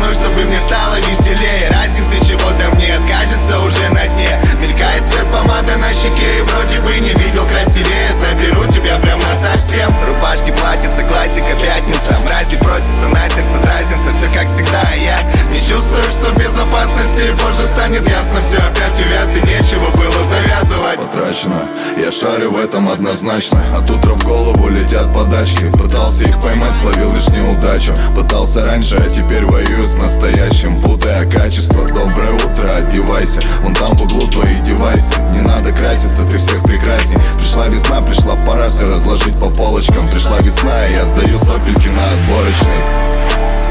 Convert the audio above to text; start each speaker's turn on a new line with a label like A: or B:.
A: одной, чтобы мне стало веселее. Разницы чего-то мне откажется уже на дне. Мелькает цвет помады на щеке, и вроде бы не видел красивее. Заберу тебя прям насовсем. Рубашки, платьица, классика, пятница. Мрази просится на сердце, дразнится. Все как всегда, я не чувствую, что в безопасности. Позже станет ясно, все опять увяз, и нечего было завязывать.
B: Потрачено, я шарю в этом однозначно. От утра в голову летят подачки. Пытался их поймать, словил лишь неудачу. Пытался раньше, а теперь воюю с настоящим, путая качество. Доброе утро, одевайся, вон там в углу твои девайсы. Не надо краситься, ты всех прекрасней. Пришла весна, пришла пора все разложить по полочкам. Пришла весна, и я сдаю сопельки на отборочный.